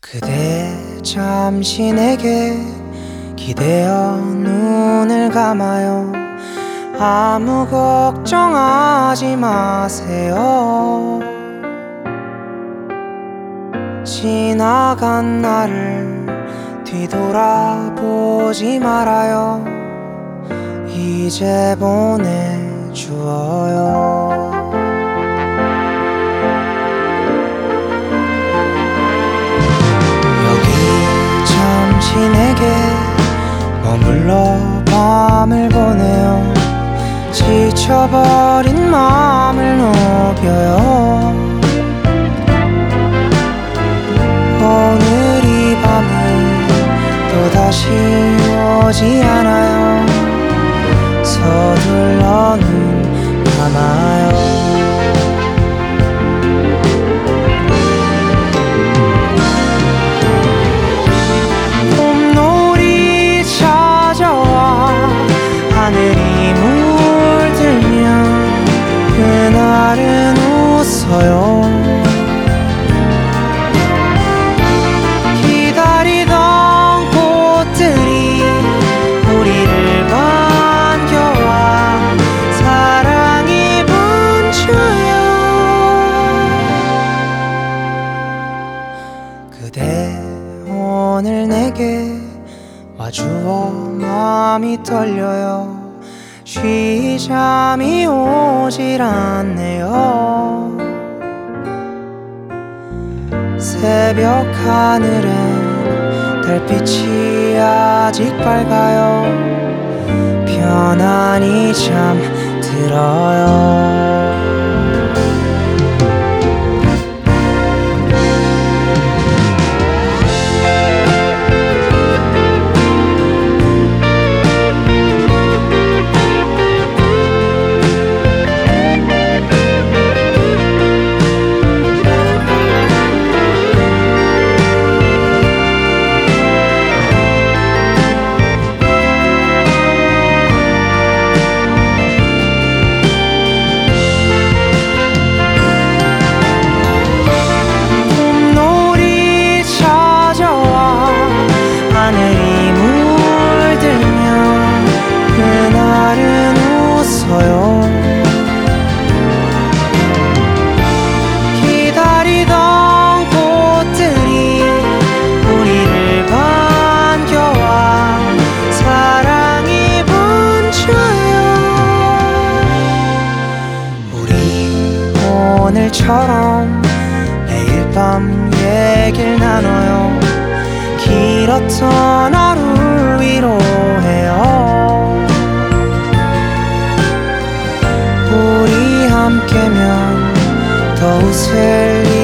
그대 잠시 내게 기대어 눈을 감아요. 아무 걱정하지 마세요. 지나간 나를 뒤돌아보지 말아요. 이제 보내주어요. 잠시 내게 머물러 밤을 보내요. 지쳐버린 마음을 녹여요. 오늘 이 밤은 또다시 오지 않아요. 서둘러 눈 감아요. 하늘이 물들면 그날은 웃어요. 기다리던 꽃들이 우리를 반겨와 사랑이 분쳐요. 그대 오늘 내게 와주어 마음이 떨려요. 쉬잠이 오질 않네요. 새벽 하늘엔 달빛이 아직 밝아요. 편안히 잠들어요. 하늘이 물들면 그날은 웃어요. 기다리던 꽃들이 우리를 반겨와 사랑이 분쳐요. 우리 오늘처럼 매일 밤 얘기를 나눠요. 길었던 하루 위로해요. 우리 함께면 더 웃을